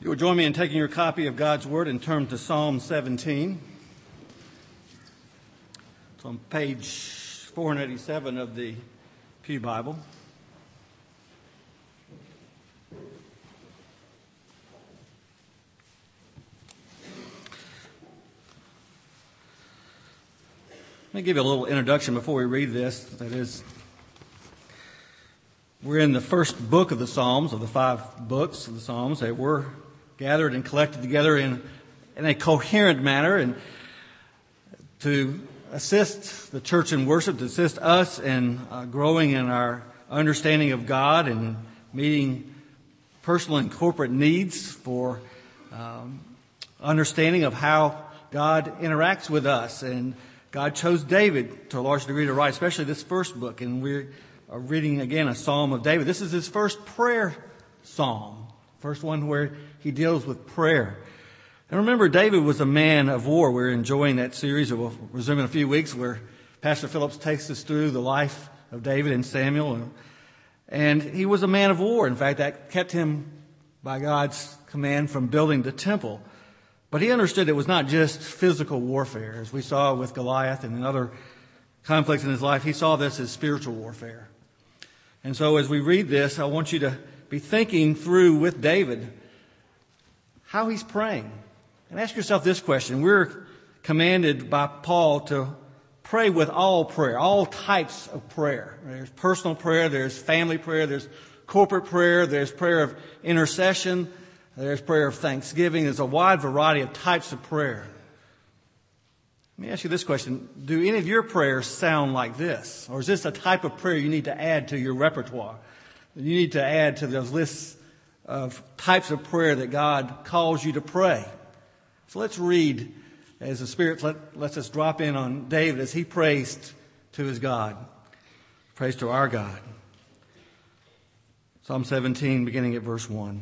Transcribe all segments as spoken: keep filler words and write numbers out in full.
You will join me in taking your copy of God's Word and turn to Psalm seventeen. It's on page four eighty-seven of the Pew Bible. Let me give you a little introduction before we read this. That is, we're in the first book of the Psalms, of the five books of the Psalms, that were gathered and collected together in, in a coherent manner and to assist the church in worship, to assist us in uh, growing in our understanding of God and meeting personal and corporate needs for um, understanding of how God interacts with us. And God chose David to a large degree to write, especially this first book. And we are reading again a Psalm of David. This is his first prayer psalm, first one where he deals with prayer. And remember, David was a man of war. We're enjoying that series that we'll resume in a few weeks, where Pastor Phillips takes us through the life of David and Samuel. And he was a man of war. In fact, that kept him, by God's command, from building the temple. But he understood it was not just physical warfare. As we saw with Goliath and in other conflicts in his life, he saw this as spiritual warfare. And so as we read this, I want you to be thinking through with David how he's praying. And ask yourself this question. We're commanded by Paul to pray with all prayer, all types of prayer. There's personal prayer, there's family prayer, there's corporate prayer, there's prayer of intercession, there's prayer of thanksgiving. There's a wide variety of types of prayer. Let me ask you this question. Do any of your prayers sound like this? Or is this a type of prayer you need to add to your repertoire? You need to add to those lists of types of prayer that God calls you to pray. So let's read as the Spirit let, lets us drop in on David as he prays to his God. Praise to our God. Psalm seventeen, beginning at verse one.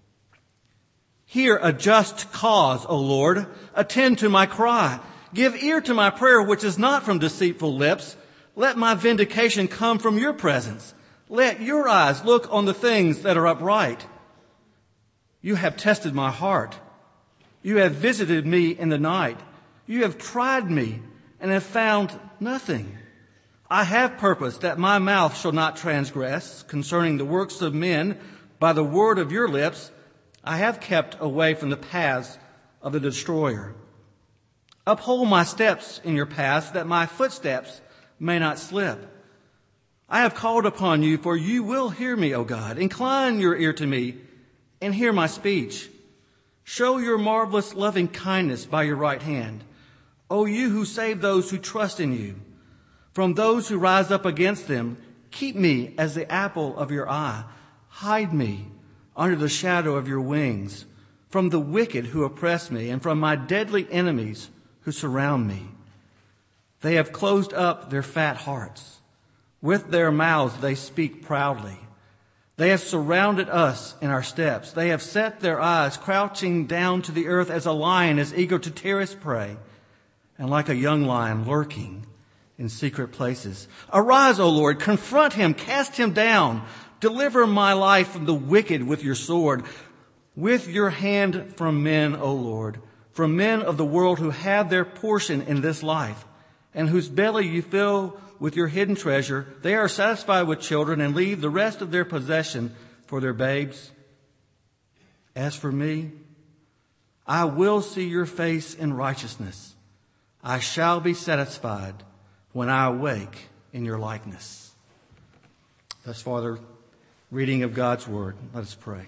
Hear a just cause, O Lord. Attend to my cry. Give ear to my prayer, which is not from deceitful lips. Let my vindication come from your presence. Let your eyes look on the things that are upright. You have tested my heart. You have visited me in the night. You have tried me and have found nothing. I have purposed that my mouth shall not transgress concerning the works of men. By the word of your lips, I have kept away from the paths of the destroyer. Uphold my steps in your paths, that my footsteps may not slip. I have called upon you, for you will hear me, O God. Incline your ear to me and hear my speech. Show your marvelous loving kindness by your right hand, O you who save those who trust in you. From those who rise up against them, keep me as the apple of your eye. Hide me under the shadow of your wings, from the wicked who oppress me, and from my deadly enemies who surround me. They have closed up their fat hearts. With their mouths they speak proudly. They have surrounded us in our steps. They have set their eyes crouching down to the earth as a lion is eager to tear his prey, and like a young lion lurking in secret places. Arise, O Lord, confront him, cast him down. Deliver my life from the wicked with your sword, with your hand from men, O Lord, from men of the world who have their portion in this life, and whose belly you fill with your hidden treasure. They are satisfied with children and leave the rest of their possession for their babes. As for me, I will see your face in righteousness. I shall be satisfied when I awake in your likeness. Thus far, the reading of God's Word. Let us pray.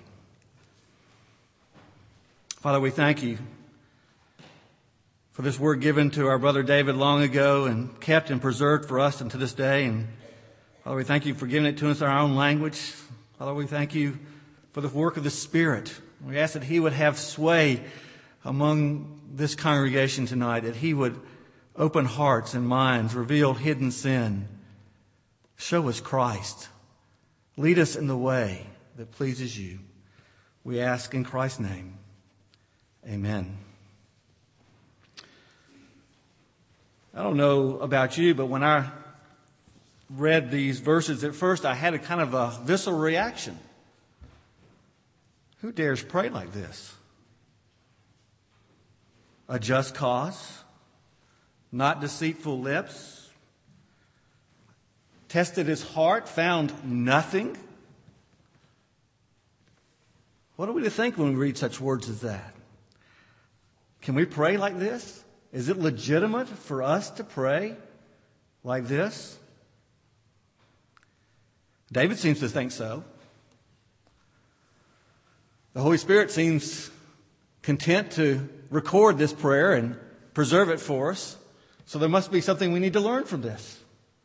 Father, we thank you for this word given to our brother David long ago and kept and preserved for us unto this day. And Father, we thank you for giving it to us in our own language. Father, we thank you for the work of the Spirit. We ask that He would have sway among this congregation tonight, that He would open hearts and minds, reveal hidden sin, show us Christ, lead us in the way that pleases you. We ask in Christ's name. Amen. I don't know about you, but when I read these verses at first, I had a kind of a visceral reaction. Who dares pray like this? a just cause, not deceitful lips, tested his heart, found nothing. What are we to think when we read such words as that? Can we pray like this? Is it legitimate for us to pray like this? David seems to think so. The Holy Spirit seems content to record this prayer and preserve it for us. So there must be something we need to learn from this.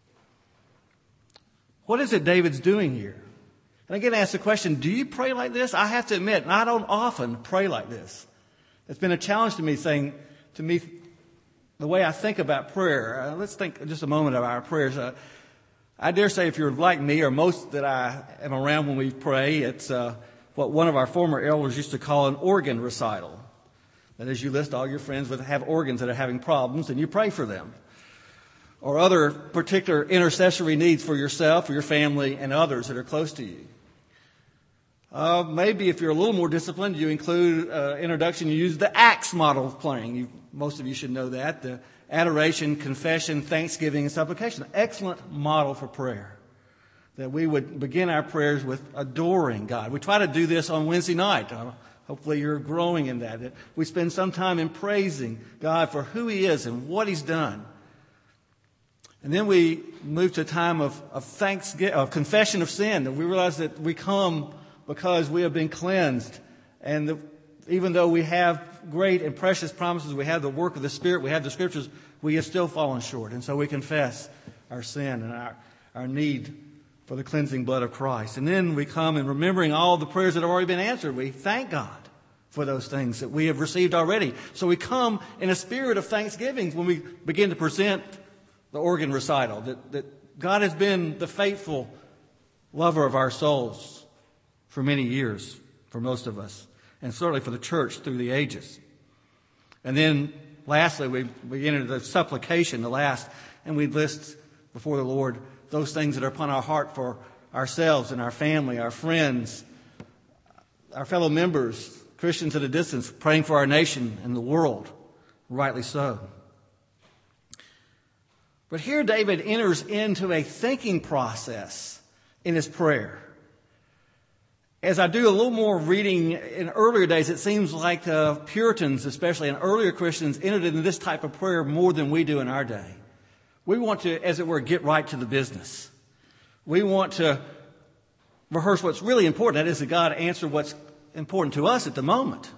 What is it David's doing here? And again, I ask the question, do you pray like this? I have to admit, I don't often pray like this. It's been a challenge to me saying, to me, the way I think about prayer. Uh, let's think just a moment of our prayers. Uh, I dare say if you're like me or most that I am around when we pray, it's uh, what one of our former elders used to call an organ recital. That is, you list all your friends that have organs that are having problems and you pray for them. Or other particular intercessory needs for yourself, for your family, and others that are close to you. Uh, maybe if you're a little more disciplined, you include uh, introduction, you use the ACTS model of praying. You, most of you should know that. The adoration, confession, thanksgiving, and supplication. Excellent model for prayer. That we would begin our prayers with adoring God. We try to do this on Wednesday night. Uh, hopefully you're growing in that. That we spend some time in praising God for who He is and what He's done. And then we move to a time of, of thanksgiving, of confession of sin. That we realize that we come because we have been cleansed. And the, even though we have great and precious promises, we have the work of the Spirit, we have the Scriptures, we have still fallen short. And so we confess our sin and our, our need for the cleansing blood of Christ. And then we come and remembering all the prayers that have already been answered, we thank God for those things that we have received already. So we come in a spirit of thanksgiving when we begin to present the organ recital, that, that God has been the faithful lover of our souls for many years, for most of us, and certainly for the church through the ages. And then lastly, we, we enter the supplication, the last, and we list before the Lord those things that are upon our heart for ourselves and our family, our friends, our fellow members, Christians at a distance, praying for our nation and the world, rightly so. But here David enters into a thinking process in his prayer. As I do a little more reading in earlier days, it seems like the Puritans, especially, and earlier Christians, entered into this type of prayer more than we do in our day. We want to, as it were, get right to the business. We want to rehearse what's really important. That is, that God answer what's important to us at the moment.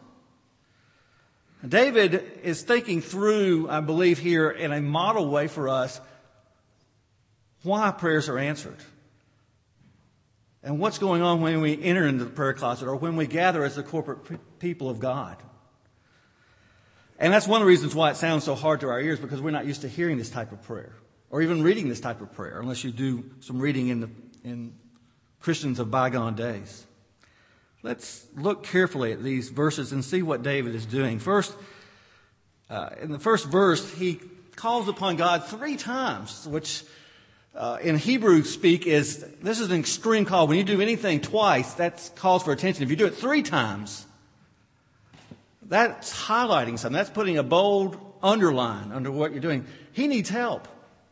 David is thinking through, I believe here, in a model way for us, why prayers are answered. And what's going on when we enter into the prayer closet or when we gather as the corporate people of God. And that's one of the reasons why it sounds so hard to our ears, because we're not used to hearing this type of prayer or even reading this type of prayer unless you do some reading in the in Christians of bygone days. Let's look carefully at these verses and see what David is doing. First, uh, in the first verse, he calls upon God three times, which Uh, in Hebrew speak is, this is an extreme call. When you do anything twice, that calls for attention. If you do it three times, that's highlighting something. That's putting a bold underline under what you're doing. He needs help.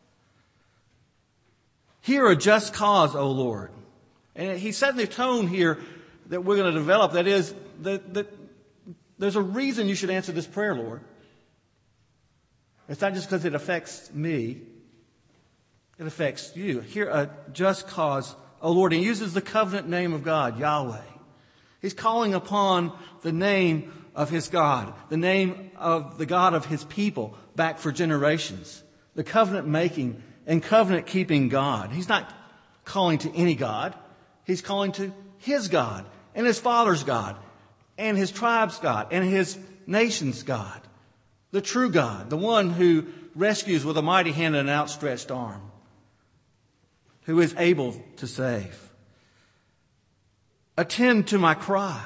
Hear a just cause, O Lord. And he's setting the tone here that we're going to develop. That is, that, that there's a reason you should answer this prayer, Lord. It's not just because it affects me. It affects you. Hear a just cause, O Lord. He uses the covenant name of God, Yahweh. He's calling upon the name of his God, the name of the God of his people back for generations. The covenant making and covenant keeping God. He's not calling to any God. He's calling to his God and his father's God and his tribe's God and his nation's God. The true God, the one who rescues with a mighty hand and an outstretched arm. Who is able to save. Attend to my cry.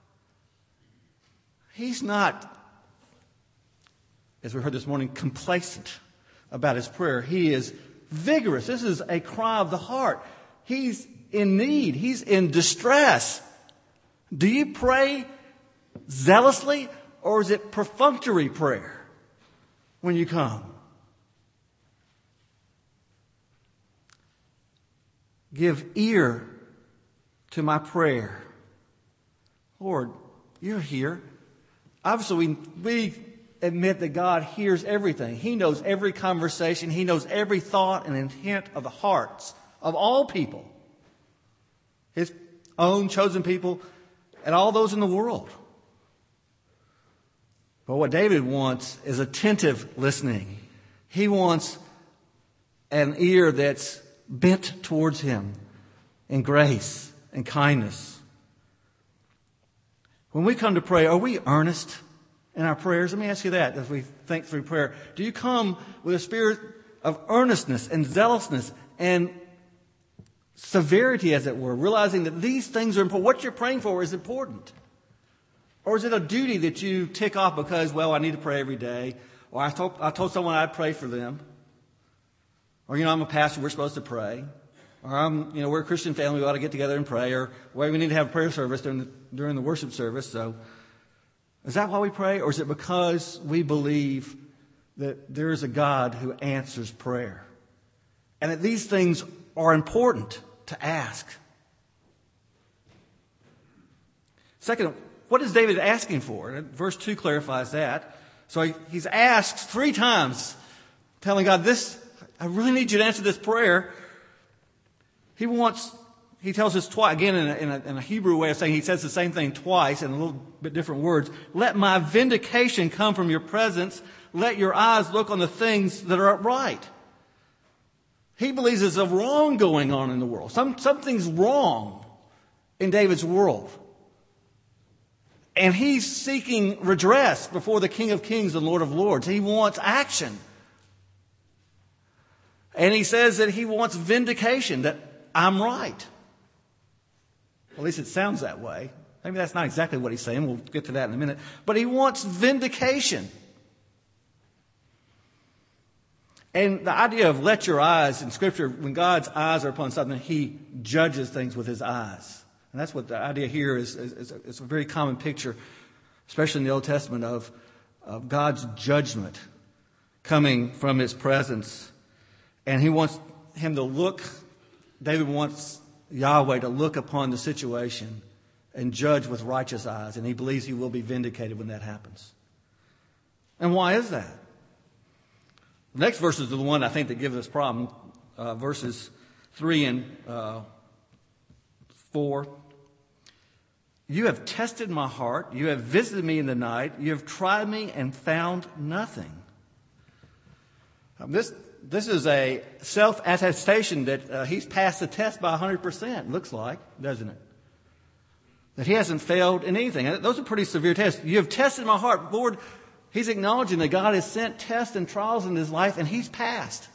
He's not, as we heard this morning, complacent about his prayer. He is vigorous. This is a cry of the heart. He's in need. He's in distress. Do you pray zealously Or is it perfunctory prayer when you come? Give ear to my prayer. Lord, you're here. Obviously, we, we admit that God hears everything. He knows every conversation. He knows every thought and intent of the hearts of all people. His own chosen people and all those in the world. But what David wants is attentive listening. He wants an ear that's bent towards him in grace and kindness. When we come to pray, are we earnest in our prayers? Let me ask you that as we think through prayer. Do you come with a spirit of earnestness and zealousness and severity, as it were, realizing that these things are important? What you're praying for is important. Or is it a duty that you tick off because, well, I need to pray every day, or I told, I told someone I'd pray for them, or, you know, I'm a pastor, we're supposed to pray, or, I'm, you know, we're a Christian family, we ought to get together and pray, or, well, we need to have a prayer service during the, during the worship service. So is that why we pray, or is it because we believe that there is a God who answers prayer, and that these things are important to ask? Second, what is David asking for? And verse two clarifies that. So he, he's asked three times, telling God, "This, I really need you to answer this prayer." He wants, he tells us twice, again in a, in, a, in a Hebrew way of saying, he says the same thing twice in a little bit different words. "Let my vindication come from your presence. Let your eyes look on the things that are upright." He believes there's a wrong going on in the world. Some, something's wrong in David's world. And he's seeking redress before the King of Kings and Lord of Lords. He wants action. And he says that he wants vindication, that I'm right. At least it sounds that way. Maybe that's not exactly what he's saying. We'll get to that in a minute. But he wants vindication. And the idea of let your eyes in Scripture, when God's eyes are upon something, he judges things with his eyes. And that's what the idea here is. is, is a, it's a very common picture, especially in the Old Testament, of, of God's judgment coming from his presence. And he wants him to look, David wants Yahweh to look upon the situation and judge with righteous eyes. And he believes he will be vindicated when that happens. And why is that? The next verses are the one I think that give us problem. Uh, verses three and uh, four. "You have tested my heart. You have visited me in the night. You have tried me and found nothing." Um, this this is a self-attestation that uh, he's passed the test by one hundred percent, looks like, doesn't it? That he hasn't failed in anything. And those are pretty severe tests. "You have tested my heart." Lord, he's acknowledging that God has sent tests and trials in his life, and he's passed.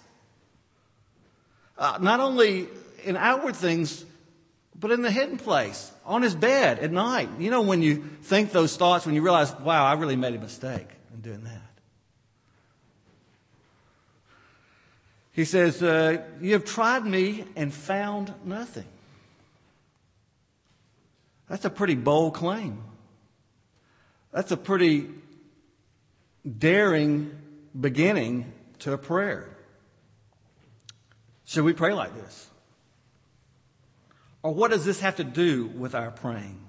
Uh, not only in outward things, but in the hidden place, on his bed at night. You know, when you think those thoughts, when you realize, wow, I really made a mistake in doing that. He says, uh, "You have tried me and found nothing." That's a pretty bold claim. That's a pretty daring beginning to a prayer. Should we pray like this? Or what does this have to do with our praying?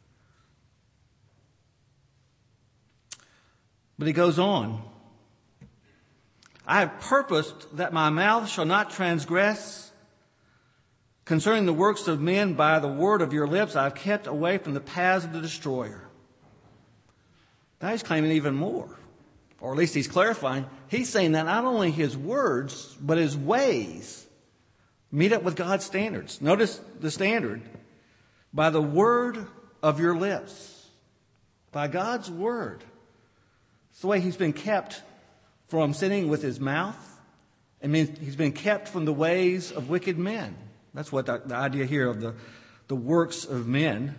But he goes on. "I have purposed that my mouth shall not transgress. Concerning the works of men, by the word of your lips, I have kept away from the paths of the destroyer." Now he's claiming even more. Or at least he's clarifying. He's saying that not only his words, but his ways meet up with God's standards. Notice the standard. By the word of your lips. By God's word. It's the way he's been kept from sinning with his mouth. It means he's been kept from the ways of wicked men. That's what the, the idea here of the, the works of men.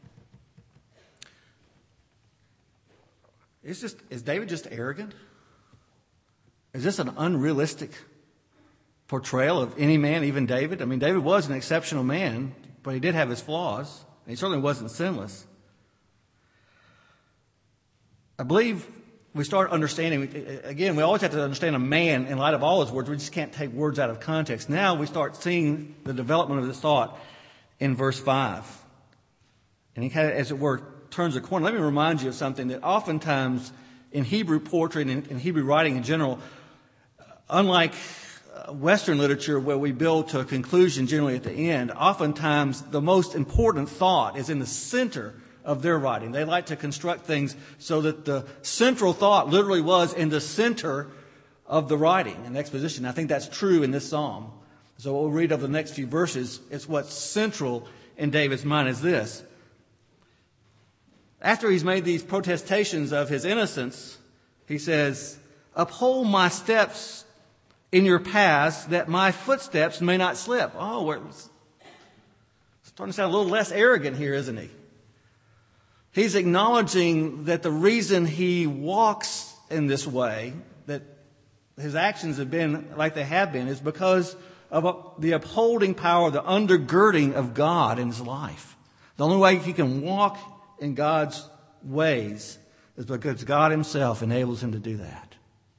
It's just, is David just arrogant? Is this an unrealistic portrayal of any man, even David? I mean, David was an exceptional man, but he did have his flaws. And he certainly wasn't sinless. believe we start understanding, again, we always have to understand a man in light of all his words. We just can't take words out of context. Now we start seeing the development of this thought in verse five. And he kind of, as it were, turns a corner. Let me remind you of something that oftentimes in Hebrew poetry and in, in Hebrew writing in general, unlike Western literature where we build to a conclusion generally at the end, oftentimes the most important thought is in the center of their writing. They like to construct things so that the central thought literally was in the center of the writing and exposition. I think that's true in this psalm. So what we'll read over the next few verses, it's what's central in David's mind is this. After he's made these protestations of his innocence, he says, uphold my steps in your paths that my footsteps may not slip. Oh, we're starting to sound a little less arrogant here, isn't he? He's acknowledging that the reason he walks in this way, that his actions have been like they have been, is because of the upholding power, the undergirding of God in his life. The only way he can walk in God's ways is because God himself enables him to do that.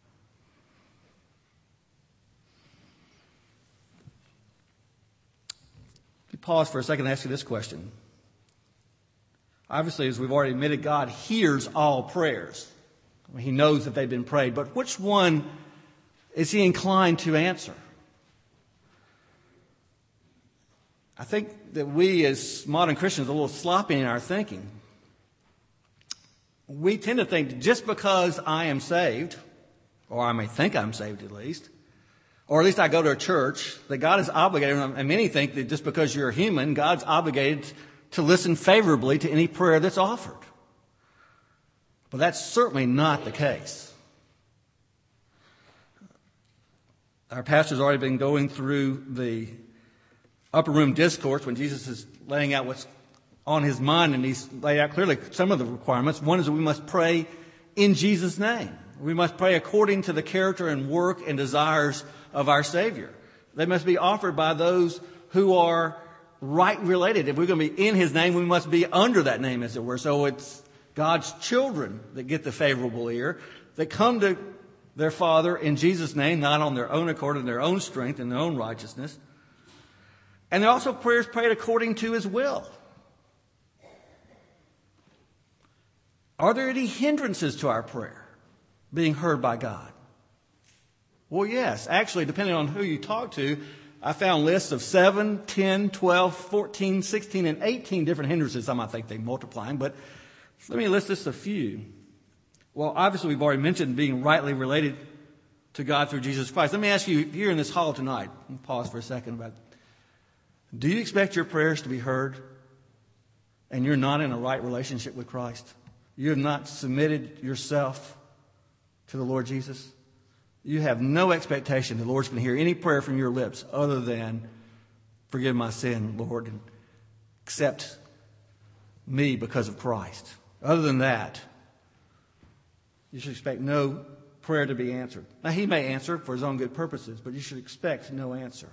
If you pause for a second and ask you this question. Obviously, as we've already admitted, God hears all prayers. I mean, he knows that they've been prayed. But which one is he inclined to answer? I think that we as modern Christians are a little sloppy in our thinking. We tend to think just because I am saved, or I may think I'm saved at least, or at least I go to a church, that God is obligated, and many think that just because you're a human, God's obligated to listen favorably to any prayer that's offered. But that's certainly not the case. Our pastor's already been going through the upper room discourse when Jesus is laying out what's on his mind, and he's laid out clearly some of the requirements. One is that we must pray in Jesus' name. We must pray according to the character and work and desires of our Savior. They must be offered by those who are right related. If we're going to be in his name, we must be under that name, as it were. So it's God's children that get the favorable ear, that come to their Father in Jesus' name, not on their own accord, in their own strength, in their own righteousness. And they're also prayers prayed according to his will. Are there any hindrances to our prayer being heard by God? Well, yes. Actually, depending on who you talk to, I found lists of seven, ten, twelve, fourteen, sixteen, and eighteen different hindrances. Some I think they multiplying, but let me list just a few. Well, obviously, we've already mentioned being rightly related to God through Jesus Christ. Let me ask you, here in this hall tonight, I'll pause for a second about, do you expect your prayers to be heard and you're not in a right relationship with Christ? You have not submitted yourself to the Lord Jesus? You have no expectation the Lord's going to hear any prayer from your lips other than, forgive my sin, Lord, and accept me because of Christ. Other than that, you should expect no prayer to be answered. Now, he may answer for his own good purposes, but you should expect no answer.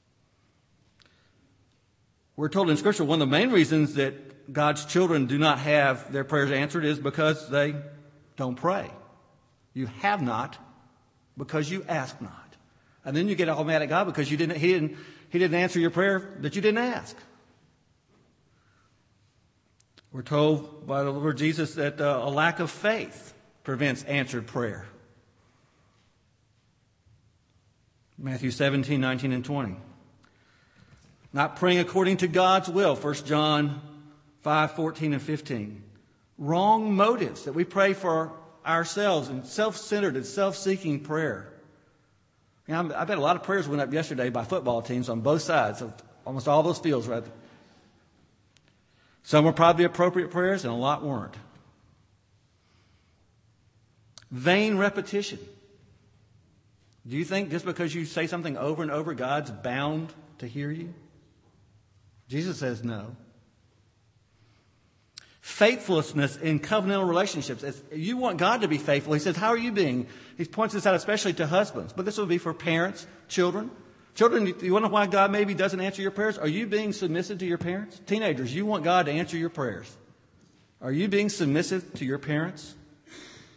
We're told in Scripture one of the main reasons that God's children do not have their prayers answered is because they don't pray. You have not because you ask not. And then you get all mad at God because you didn't, he didn't, he didn't answer your prayer that you didn't ask. We're told by the Lord Jesus that uh, a lack of faith prevents answered prayer. Matthew seventeen, nineteen, and twenty. Not praying according to God's will, First John five, fourteen, and fifteen. Wrong motives, that we pray for ourselves in self-centered and self-seeking prayer. You know, I bet a lot of prayers went up yesterday by football teams on both sides of almost all those fields. Right? Some were probably appropriate prayers and a lot weren't. Vain repetition. Do you think just because you say something over and over, God's bound to hear you? Jesus says no. Faithlessness in covenantal relationships. As you want God to be faithful. He says, how are you being? He points this out especially to husbands. But this will be for parents, children. Children, you wonder why God maybe doesn't answer your prayers? Are you being submissive to your parents? Teenagers, you want God to answer your prayers. Are you being submissive to your parents?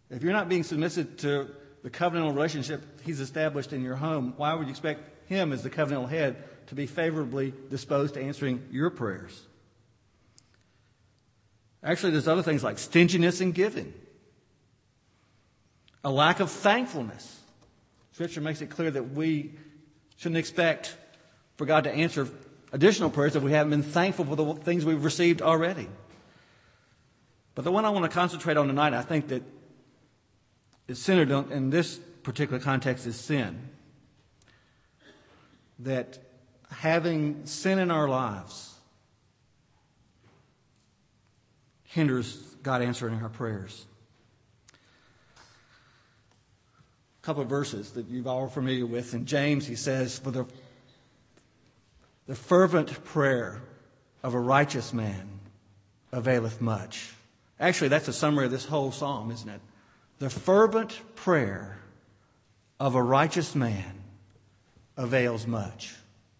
If you're not being submissive to the covenantal relationship he's established in your home, why would you expect him as the covenantal head to be favorably disposed to answering your prayers? Actually, there's other things like stinginess in giving, a lack of thankfulness. Scripture makes it clear that we shouldn't expect for God to answer additional prayers if we haven't been thankful for the things we've received already. But the one I want to concentrate on tonight, I think that is centered on, in this particular context, is sin. That having sin in our lives hinders God answering our prayers. A couple of verses that you're all familiar with. In James, he says, "For the, the fervent prayer of a righteous man availeth much." Actually, that's a summary of this whole psalm, isn't it? The fervent prayer of a righteous man avails much.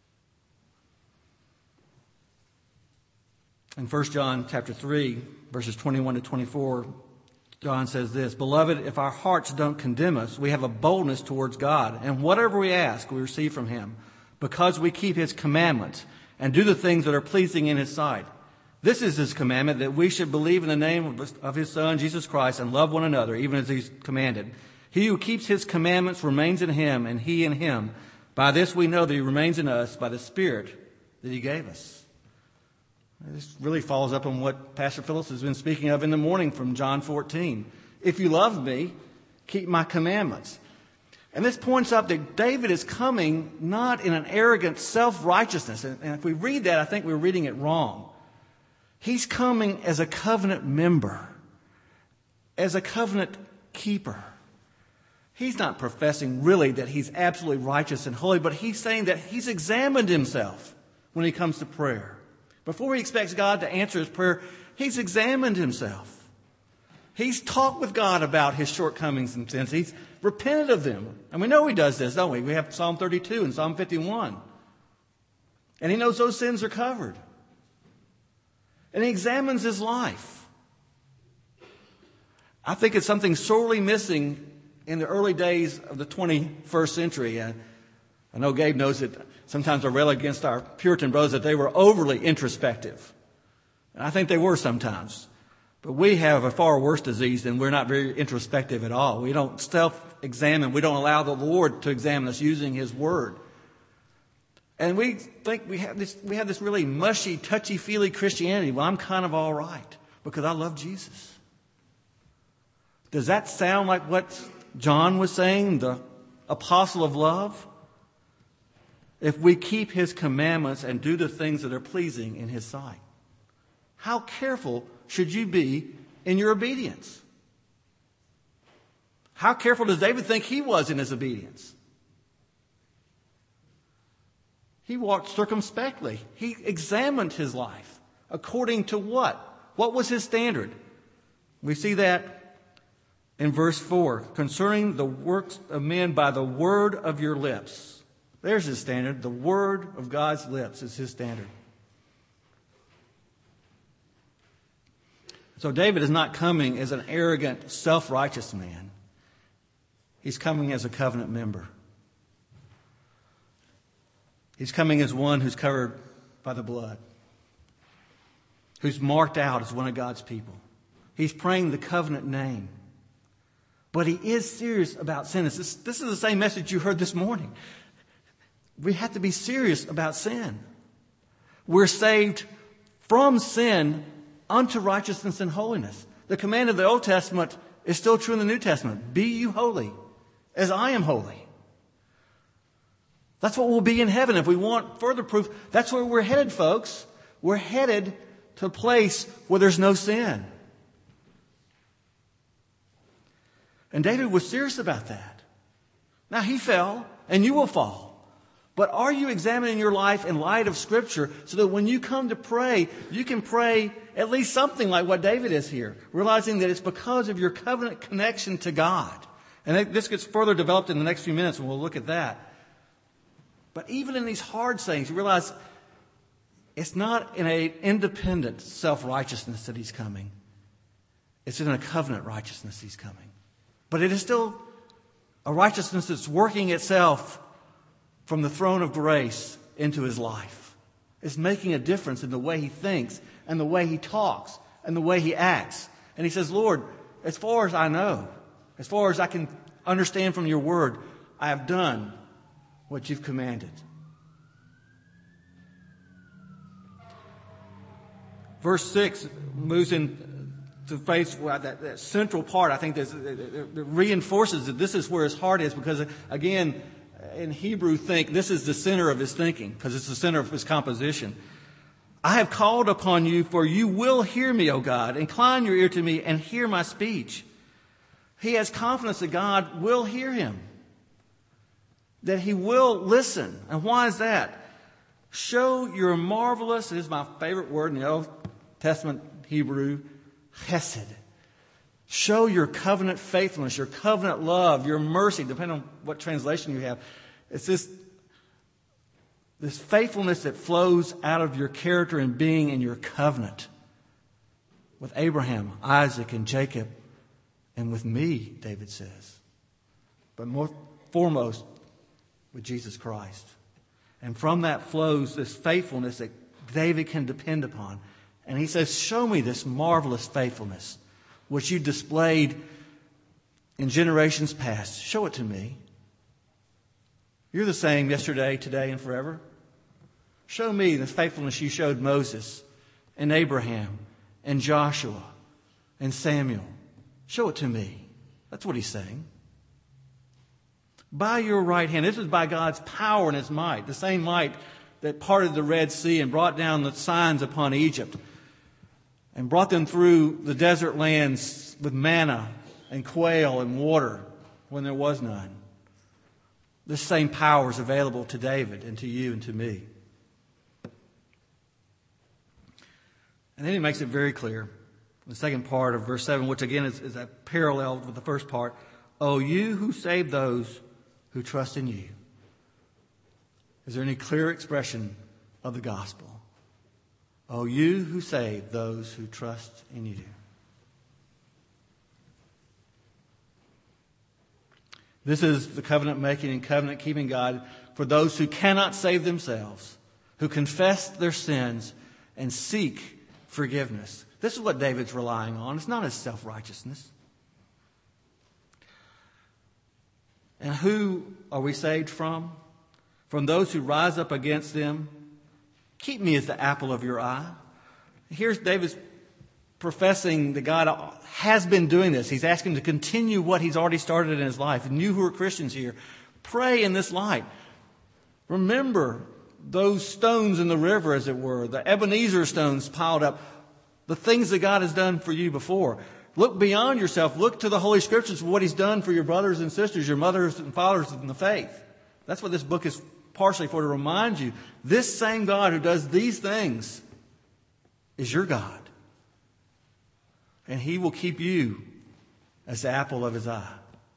In First John chapter three, verses twenty-one to twenty-four, John says this, "Beloved, if our hearts don't condemn us, we have a boldness towards God, and whatever we ask, we receive from him, because we keep his commandments and do the things that are pleasing in his sight. This is his commandment, that we should believe in the name of his Son, Jesus Christ, and love one another, even as he's commanded. He who keeps his commandments remains in him, and he in him. By this we know that he remains in us, by the Spirit that he gave us." This really follows up on what Pastor Phyllis has been speaking of in the morning from John fourteen. If you love me, keep my commandments. And this points up that David is coming not in an arrogant self-righteousness. And if we read that, I think we're reading it wrong. He's coming as a covenant member, as a covenant keeper. He's not professing really that he's absolutely righteous and holy, but he's saying that he's examined himself when he comes to prayer. Before he expects God to answer his prayer, he's examined himself. He's talked with God about his shortcomings and sins. He's repented of them. And we know he does this, don't we? We have Psalm thirty-two and Psalm fifty-one. And he knows those sins are covered. And he examines his life. I think it's something sorely missing in the early days of the twenty-first century. Uh, I know Gabe knows that sometimes I rail against our Puritan brothers that they were overly introspective. And I think they were sometimes. But we have a far worse disease, and we're not very introspective at all. We don't self-examine. We don't allow the Lord to examine us using his word. And we think we have this, we have this really mushy, touchy-feely Christianity. Well, I'm kind of all right because I love Jesus. Does that sound like what John was saying, the apostle of love? If we keep his commandments and do the things that are pleasing in his sight. How careful should you be in your obedience? How careful does David think he was in his obedience? He walked circumspectly. He examined his life. According to what? What was his standard? We see that in verse four. Concerning the works of men by the word of your lips. There's his standard. The word of God's lips is his standard. So David is not coming as an arrogant, self-righteous man. He's coming as a covenant member. He's coming as one who's covered by the blood, who's marked out as one of God's people. He's praying the covenant name. But he is serious about sin. This, this is the same message you heard this morning. We have to be serious about sin. We're saved from sin unto righteousness and holiness. The command of the Old Testament is still true in the New Testament. Be you holy as I am holy. That's what we'll be in heaven. If we want further proof, that's where we're headed, folks. We're headed to a place where there's no sin. And David was serious about that. Now, he fell, and you will fall. But are you examining your life in light of Scripture so that when you come to pray, you can pray at least something like what David is here, realizing that it's because of your covenant connection to God. And this gets further developed in the next few minutes, and we'll look at that. But even in these hard sayings, you realize it's not in an independent self-righteousness that he's coming. It's in a covenant righteousness he's coming. But it is still a righteousness that's working itself from the throne of grace into his life. It's making a difference in the way he thinks and the way he talks and the way he acts. And he says, Lord, as far as I know, as far as I can understand from your word, I have done what you've commanded. Verse six moves in to face well, that, that central part. I think that reinforces that this is where his heart is, because, again, in Hebrew, think this is the center of his thinking, because it's the center of his composition. I have called upon you, for you will hear me, O God. Incline your ear to me and hear my speech. He has confidence that God will hear him, that he will listen. And why is that? Show your marvelous, it is my favorite word in the Old Testament Hebrew, chesed. Show your covenant faithfulness, your covenant love, your mercy, depending on what translation you have. It's this, this faithfulness that flows out of your character and being in your covenant with Abraham, Isaac, and Jacob, and with me, David says. But more foremost, with Jesus Christ. And from that flows this faithfulness that David can depend upon. And he says, show me this marvelous faithfulness, which you displayed in generations past. Show it to me. You're the same yesterday, today, and forever. Show me the faithfulness you showed Moses and Abraham and Joshua and Samuel. Show it to me. That's what he's saying. By your right hand. This is by God's power and his might. The same might that parted the Red Sea and brought down the signs upon Egypt and brought them through the desert lands with manna and quail and water when there was none. This same power is available to David and to you and to me. And then he makes it very clear. The second part of verse seven, which again is, is a parallel with the first part. O you who save those who trust in you. Is there any clear expression of the gospel? O you who save those who trust in you. This is the covenant making and covenant keeping God for those who cannot save themselves, who confess their sins and seek forgiveness. This is what David's relying on. It's not his self-righteousness. And who are we saved from? From those who rise up against them. Keep me as the apple of your eye. Here's David's professing that God has been doing this. He's asking to continue what he's already started in his life. And you who are Christians here, pray in this light. Remember those stones in the river, as it were, the Ebenezer stones piled up, the things that God has done for you before. Look beyond yourself. Look to the Holy Scriptures for what he's done for your brothers and sisters, your mothers and fathers in the faith. That's what this book is partially for, to remind you. This same God who does these things is your God. And he will keep you as the apple of his eye.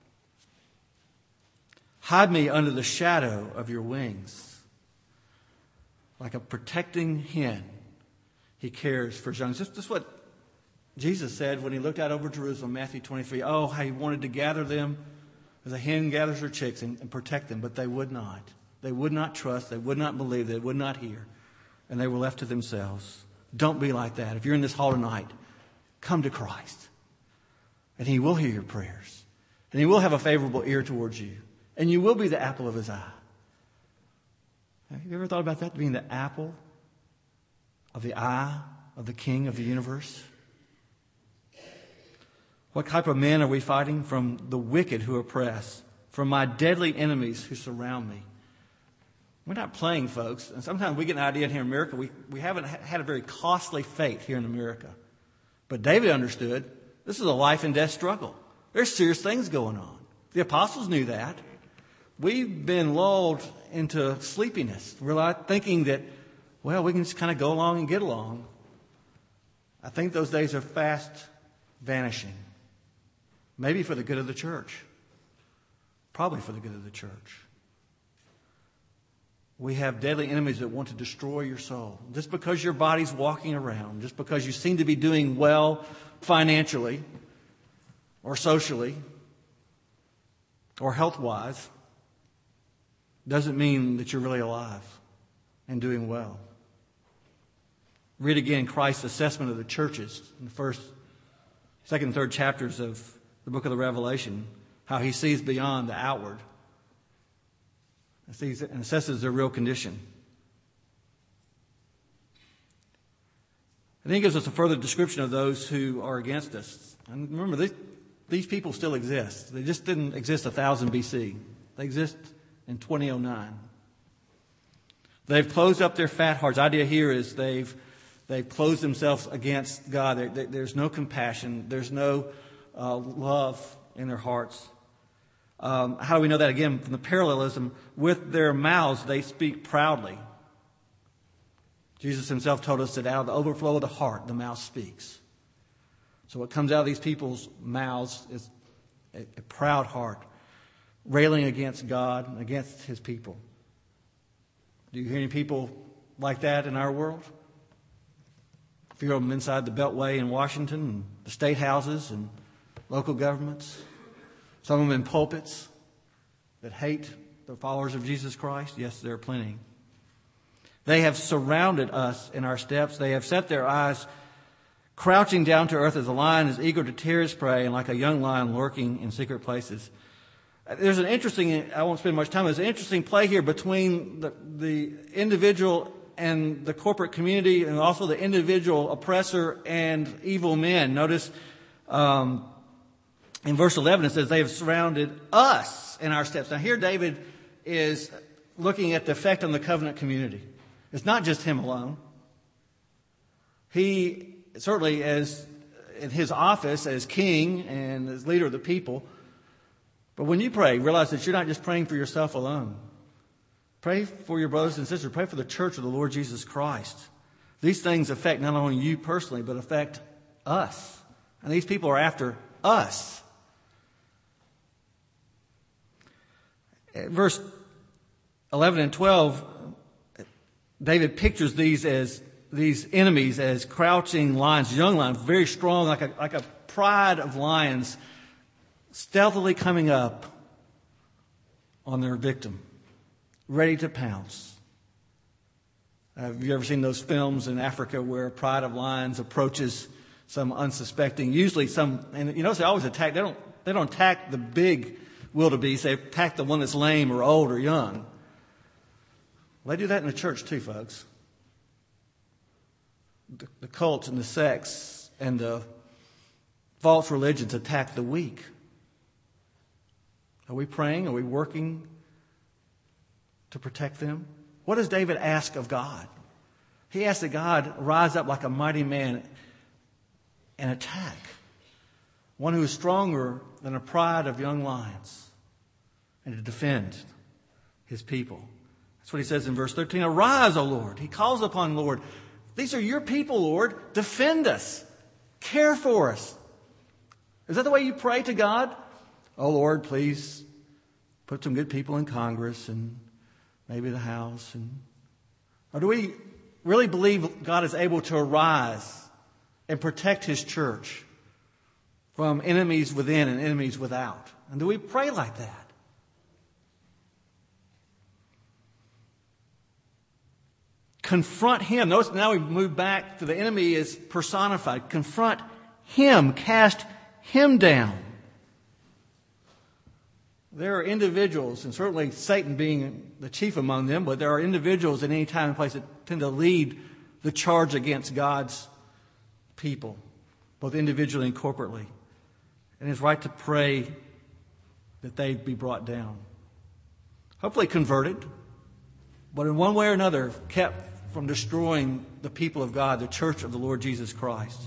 Hide me under the shadow of your wings. Like a protecting hen, he cares for his young. This is what Jesus said when he looked out over Jerusalem, Matthew twenty-three. Oh, how he wanted to gather them as a hen gathers her chicks and, and protect them, but they would not. They would not trust. They would not believe. They would not hear. And they were left to themselves. Don't be like that. If you're in this hall tonight, come to Christ. And he will hear your prayers. And he will have a favorable ear towards you. And you will be the apple of his eye. Have you ever thought about that, being the apple of the eye of the King of the universe? What type of men are we fighting? From the wicked who oppress, from my deadly enemies who surround me. We're not playing, folks. And sometimes we get an idea here in America. We, we haven't had a very costly faith here in America. But David understood this is a life and death struggle. There's serious things going on. The apostles knew that. We've been lulled into sleepiness. We're like thinking that, well, we can just kind of go along and get along. I think those days are fast vanishing. Maybe for the good of the church. Probably for the good of the church. We have deadly enemies that want to destroy your soul. Just because your body's walking around, just because you seem to be doing well financially or socially or health-wise doesn't mean that you're really alive and doing well. Read again Christ's assessment of the churches in the first, second, and third chapters of the book of the Revelation, how he sees beyond the outward and sees and assesses their real condition. And then he gives us a further description of those who are against us. And remember, these, these people still exist. They just didn't exist one thousand B C. They exist in twenty oh nine. They've closed up their fat hearts. The idea here is they've they've closed themselves against God. There, there, there's no compassion. There's no uh, love in their hearts. Um, how do we know that? Again, from the parallelism, with their mouths they speak proudly. Jesus himself told us that out of the overflow of the heart, the mouth speaks. So what comes out of these people's mouths is a, a proud heart, railing against God and against his people. Do you hear any people like that in our world? A few of them inside the Beltway in Washington, and the state houses and local governments. Some of them in pulpits that hate the followers of Jesus Christ. Yes, there are plenty. They have surrounded us in our steps. They have set their eyes crouching down to earth as a lion is eager to tear his prey, and like a young lion lurking in secret places. There's an interesting, I won't spend much time, there's an interesting play here between the, the individual and the corporate community, and also the individual oppressor and evil men. Notice um, in verse eleven it says, they have surrounded us in our steps. Now here David is looking at the effect on the covenant community. It's not just him alone. He certainly, as in his office as king and as leader of the people, but when you pray, realize that you're not just praying for yourself alone. Pray for your brothers and sisters. Pray for the church of the Lord Jesus Christ. These things affect not only you personally, but affect us. And these people are after us. Verse eleven and twelve, David pictures these as these enemies as crouching lions, young lions, very strong, like a, like a pride of lions, stealthily coming up on their victim, ready to pounce. Uh, have you ever seen those films in Africa where a pride of lions approaches some unsuspecting, usually some, and you notice they always attack, they don't, they don't attack the big wildebeest, they attack the one that's lame or old or young. Well, they do that in the church too, folks. The, the cults and the sects and the false religions attack the weak. Are we praying? Are we working to protect them? What does David ask of God? He asks that God rise up like a mighty man and attack. One who is stronger than a pride of young lions, and to defend his people. That's what he says in verse thirteen. Arise, O Lord. He calls upon the Lord. These are your people, Lord. Defend us. Care for us. Is that the way you pray to God? Oh, Lord, please put some good people in Congress and maybe the House. And, or do we really believe God is able to arise and protect his church from enemies within and enemies without? And do we pray like that? Confront him. Notice now we move back to the enemy is personified. Confront him. Cast him down. There are individuals, and certainly Satan being the chief among them, but there are individuals at any time and place that tend to lead the charge against God's people, both individually and corporately. And it's right to pray that they be brought down. Hopefully converted, but in one way or another kept from destroying the people of God, the church of the Lord Jesus Christ.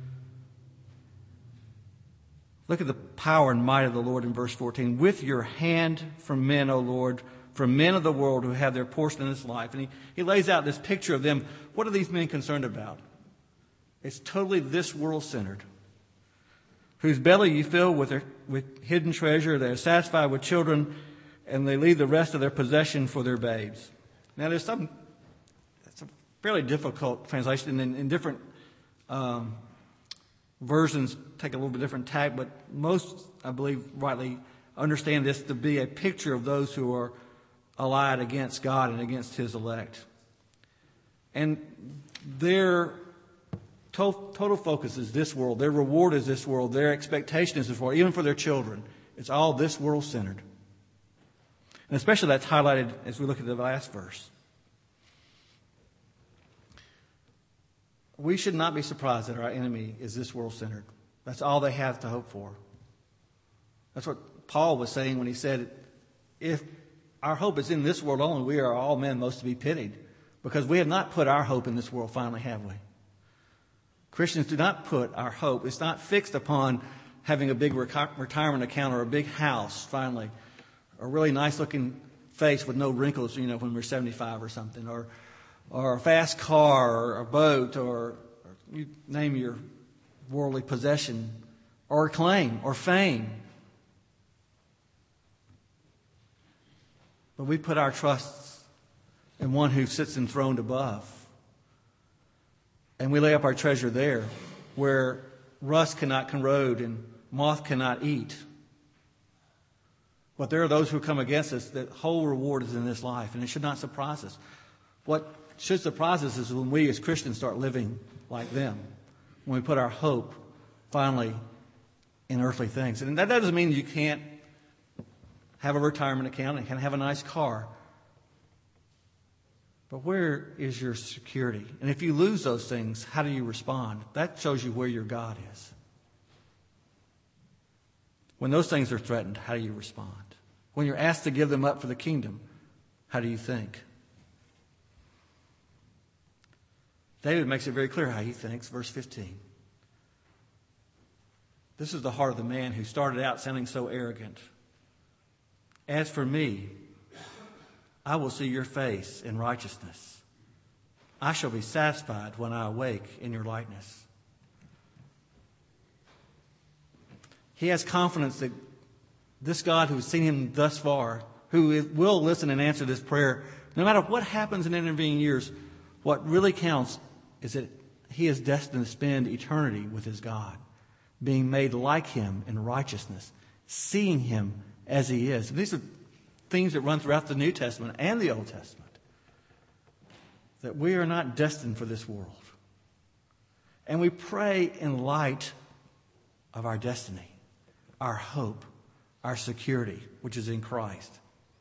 Look at the power and might of the Lord in verse fourteen. With your hand from men, O Lord, from men of the world who have their portion in this life. And he, he lays out this picture of them. What are these men concerned about? It's totally this world centered. Whose belly you fill with, their, with hidden treasure. They are satisfied with children, and they leave the rest of their possession for their babes. Now there's some, it's a fairly difficult translation in, in different um, versions take a little bit different tack, but most, I believe, rightly understand this to be a picture of those who are allied against God and against his elect. And their to- total focus is this world. Their reward is this world. Their expectation is this world, even for their children. It's all this world-centered. And especially that's highlighted as we look at the last verse. We should not be surprised that our enemy is this world-centered. That's all they have to hope for. That's what Paul was saying when he said, if our hope is in this world only, we are all men most to be pitied, because we have not put our hope in this world finally, have we? Christians do not put our hope. It's not fixed upon having a big rec- retirement account or a big house finally, or a really nice-looking face with no wrinkles, you know, when we're seventy-five or something, or or a fast car, or a boat, or, or you name your worldly possession, or acclaim, or fame. But we put our trusts in one who sits enthroned above. And we lay up our treasure there, where rust cannot corrode and moth cannot eat. But there are those who come against us. The whole reward is in this life, and it should not surprise us. What should surprise us is when we as Christians start living like them, when we put our hope finally in earthly things. And that doesn't mean you can't have a retirement account and can't have a nice car. But where is your security? And if you lose those things, how do you respond? That shows you where your God is. When those things are threatened, how do you respond? When you're asked to give them up for the kingdom, how do you think? David makes it very clear how he thinks. Verse fifteen. This is the heart of the man who started out sounding so arrogant. As for me, I will see your face in righteousness. I shall be satisfied when I awake in your likeness. He has confidence that this God who has seen him thus far, who will listen and answer this prayer, no matter what happens in intervening years, what really counts is that he is destined to spend eternity with his God, being made like him in righteousness, seeing him as he is. And these are things that run throughout the New Testament and the Old Testament, that we are not destined for this world. And we pray in light of our destiny, our hope, our security, which is in Christ.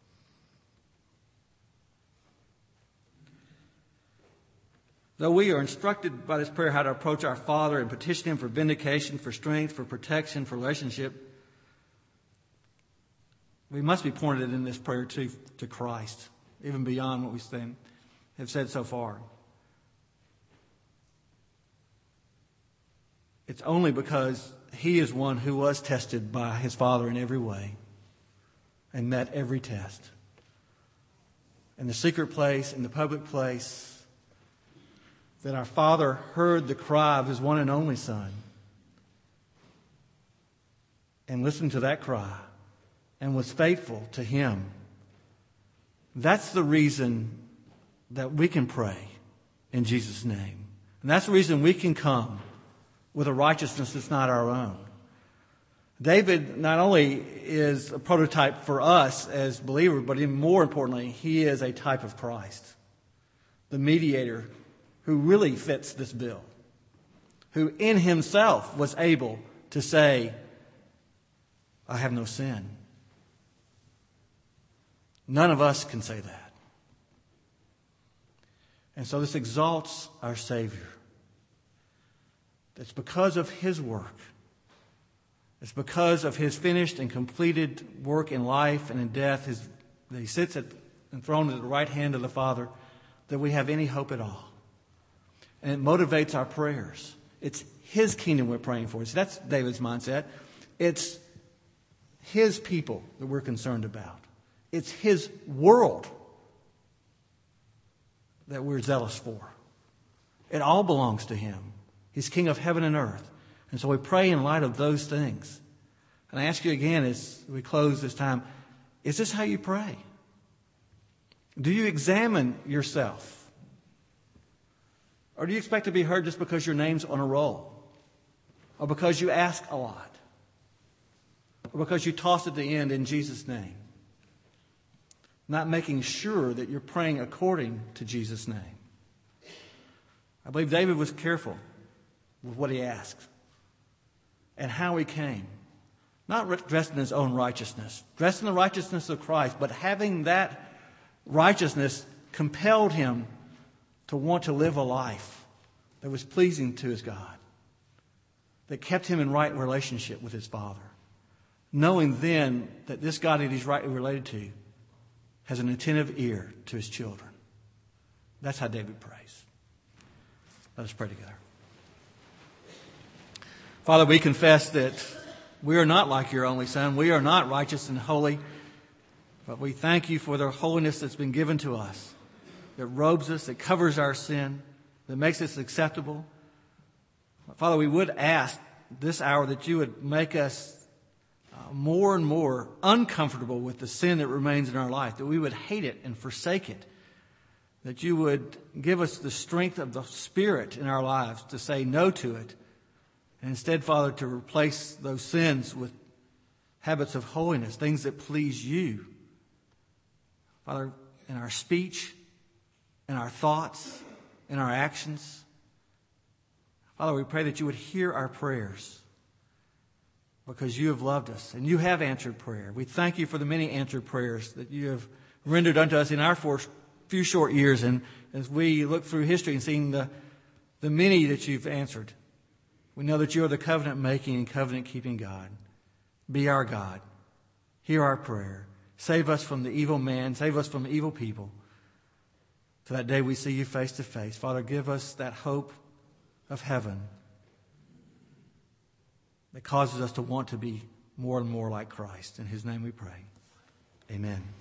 Though we are instructed by this prayer how to approach our Father and petition him for vindication, for strength, for protection, for relationship, we must be pointed in this prayer to, to Christ, even beyond what we have said so far. It's only because he is one who was tested by his Father in every way and met every test. In the secret place, in the public place, that our Father heard the cry of his one and only Son and listened to that cry and was faithful to him. That's the reason that we can pray in Jesus' name. And that's the reason we can come with a righteousness that's not our own. David not only is a prototype for us as believers, but even more importantly, he is a type of Christ, the mediator who really fits this bill, who in himself was able to say, I have no sin. None of us can say that. And so this exalts our Savior. It's because of his work. It's because of his finished and completed work in life and in death, his, that he sits at, enthroned at the right hand of the Father, that we have any hope at all. And it motivates our prayers. It's his kingdom we're praying for. So that's David's mindset. It's his people that we're concerned about. It's his world that we're zealous for. It all belongs to him. He's king of heaven and earth. And so we pray in light of those things. And I ask you again as we close this time, is this how you pray? Do you examine yourself? Or do you expect to be heard just because your name's on a roll? Or because you ask a lot? Or or because you tossed at the end in Jesus' name. Not making sure that you're praying according to Jesus' name. I believe David was careful with what he asked and how he came. Not dressed in his own righteousness, dressed in the righteousness of Christ, but having that righteousness compelled him to want to live a life that was pleasing to his God, that kept him in right relationship with his Father, knowing then that this God that he's rightly related to has an attentive ear to his children. That's how David prays. Let us pray together. Father, we confess that we are not like your only Son. We are not righteous and holy, but we thank you for the holiness that's been given to us, that robes us, that covers our sin, that makes us acceptable. Father, we would ask this hour that you would make us uh, more and more uncomfortable with the sin that remains in our life, that we would hate it and forsake it, that you would give us the strength of the Spirit in our lives to say no to it, and instead, Father, to replace those sins with habits of holiness, things that please you. Father, in our speech, in our thoughts, in our actions. Father, we pray that you would hear our prayers because you have loved us and you have answered prayer. We thank you for the many answered prayers that you have rendered unto us in our few short years. And as we look through history and seeing the, the many that you've answered, we know that you are the covenant-making and covenant-keeping God. Be our God. Hear our prayer. Save us from the evil man. Save us from evil people. To that day we see you face to face. Father, give us that hope of heaven that causes us to want to be more and more like Christ. In his name we pray. Amen.